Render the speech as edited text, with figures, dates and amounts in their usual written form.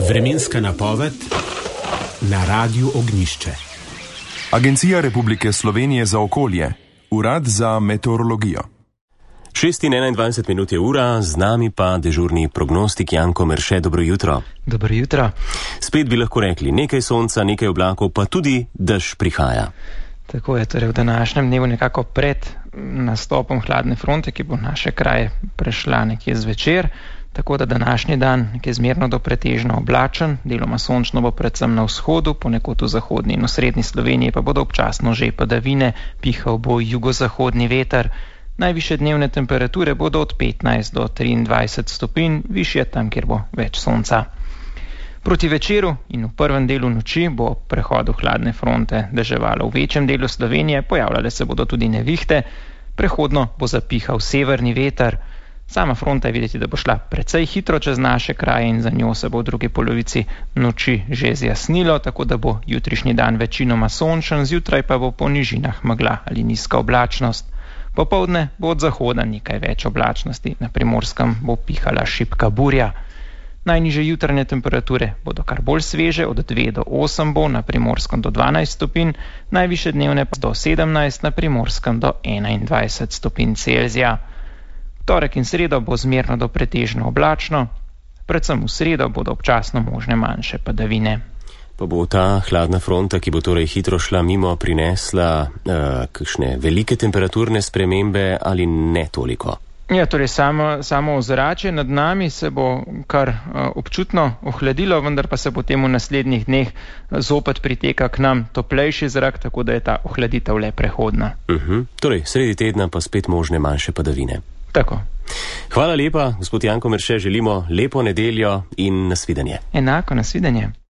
Vremenska napoved na Radiu Ognjišče. Agencija Republike Slovenije za okolje, Urad za meteorologijo. 6:21 je ura, z nami pa dežurni prognostik Janko Merše. Dobro jutro. Dobro jutro. Spet bi lahko rekli, nekaj sonca, nekaj oblakov, pa tudi dež prihaja. Tako je, torej v današnjem dnevu nekako pred nastopom hladne fronte, ki bo naše kraje prešla nekje zvečer, tako da današnji dan nekje zmerno do pretežno oblačen, deloma sončno bo predvsem na vzhodu, ponekod v zahodni in osrednji Sloveniji pa bodo občasno že padavine, pihal bo jugozahodni veter. Najvišje dnevne temperature bodo od 15 do 23 stopinj, višje tam, kjer bo več sonca. Proti večeru in v prvem delu noči bo ob prehodu hladne fronte deževalo v večjem delu Slovenije, pojavljale se bodo tudi nevihte, prehodno bo zapihal severni veter. Sama fronta je videti, da bo šla precej hitro čez naše kraje in za njo se bo v drugi polovici noči že zjasnilo, tako da bo jutrišnji dan večinoma sončen, zjutraj pa bo po nižinah megla ali nizka oblačnost. Popoldne bo od zahoda nekaj več oblačnosti, na Primorskem bo pihala šibka burja. Najnižje jutranje temperature bodo kar bolj sveže, od 2 do 8 bo, na Primorskem do 12 stopinj, najvišje dnevne pa do 17, na Primorskem do 21 stopinj Celzija. Torek in sredo bo zmerno do pretežno oblačno, predvsem v sredo bodo občasno možne manjše padavine. Pa bo ta hladna fronta, ki bo torej hitro šla mimo, prinesla kakšne velike temperaturne spremembe ali ne toliko? Ja, torej samo ozračje nad nami se bo kar občutno ohladilo, vendar pa se potem v naslednjih dneh zopet priteka k nam toplejši zrak, tako da je ta ohladitev le prehodna. Torej, sredi tedna pa spet možne manjše padavine. Tako. Hvala lepa, gospod Janko Merše, želimo lepo nedeljo in nasvidenje. Enako, nasvidenje.